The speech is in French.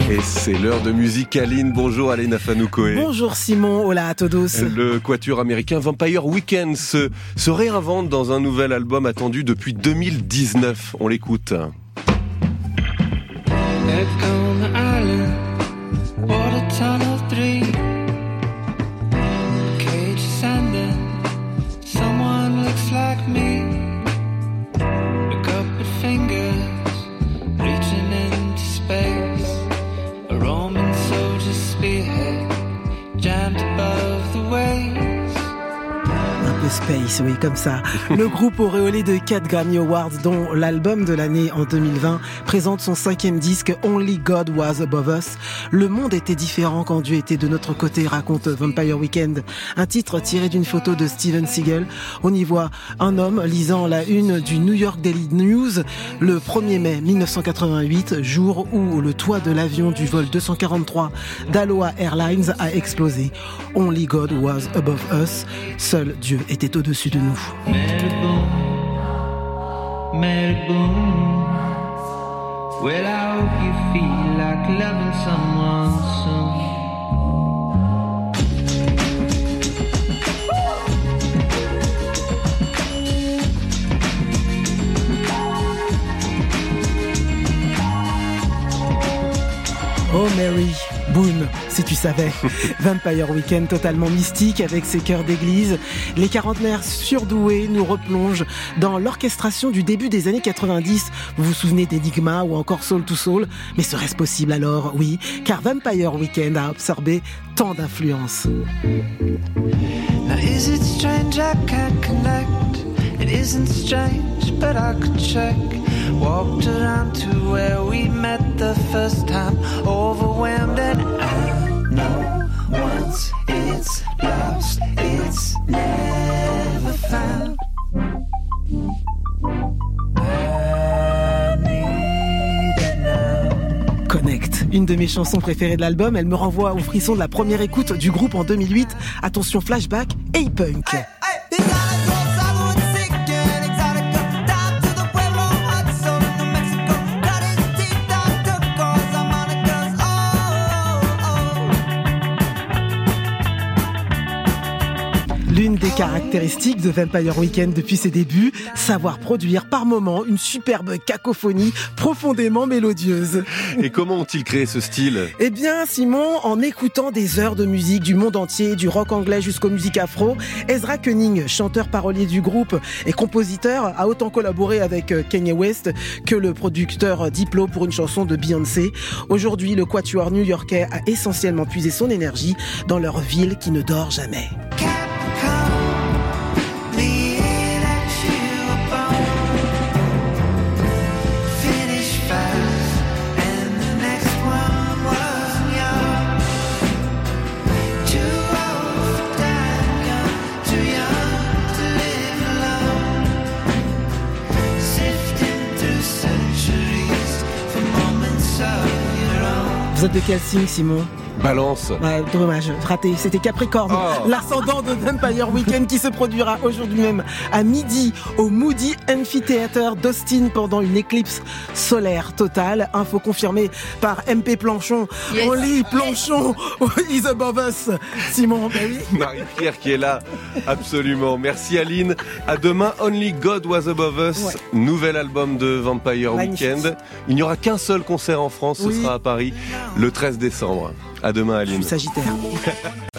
Et c'est l'heure de musique. Aline, bonjour Aline Afanoukoé. Bonjour Simon, hola a todos. Le quatuor américain Vampire Weekend se réinvente dans un nouvel album attendu depuis 2019. On l'écoute. Space, oui, comme ça. Le groupe auréolé de 4 Grammy Awards, dont l'album de l'année en 2020, présente son 5e disque Only God Was Above Us. Le monde était différent quand Dieu était de notre côté, raconte Vampire Weekend. Un titre tiré d'une photo de Steven Seagal. On y voit un homme lisant la une du New York Daily News le 1er mai 1988, jour où le toit de l'avion du vol 243 d'Aloha Airlines a explosé. Only God Was Above Us. Seul Dieu était au-dessus de nous. Mary Boone, well, I hope you feel like loving someone soon. Oh Mary Boone, si tu savais. Vampire Weekend totalement mystique avec ses chœurs d'église. Les quarantenaires surdoués nous replongent dans l'orchestration du début des années 90. Vous vous souvenez d'Enigma ou encore Soul to Soul? Mais serait-ce possible alors? Oui, car Vampire Weekend a absorbé tant d'influences. Now is it strange I can't connect? It isn't strange, but I could check. Walked around to where we met the first time, overwhelmed, and I know once it's lost, it's never found. I need it now. Connect, une de mes chansons préférées de l'album, elle me renvoie au frisson de la première écoute du groupe en 2008. Attention, flashback, Hey Punk. L'une des caractéristiques de Vampire Weekend depuis ses débuts, savoir produire par moments une superbe cacophonie profondément mélodieuse. Et comment ont-ils créé ce style? Eh bien, Simon, en écoutant des heures de musique du monde entier, du rock anglais jusqu'aux musiques afro, Ezra Koenig, chanteur parolier du groupe et compositeur, a autant collaboré avec Kanye West que le producteur Diplo pour une chanson de Beyoncé. Aujourd'hui, le quatuor new-yorkais a essentiellement puisé son énergie dans leur ville qui ne dort jamais. Vous êtes de quel signe, Simon? Balance. Ouais, dommage, raté. C'était Capricorne, l'ascendant de Vampire Weekend qui se produira aujourd'hui même à midi au Moody Amphitheater d'Austin pendant une éclipse solaire totale. Info confirmée par MP Planchon. Yes. Only Planchon is above us. Simon, ben oui. Marie-Pierre qui est là, absolument. Merci Aline. À demain, Only God Was Above Us. Ouais. Nouvel album de Vampire Weekend. Il n'y aura qu'un seul concert en France, ce sera à Paris le 13 décembre. À demain Aline. Je suis Sagittaire.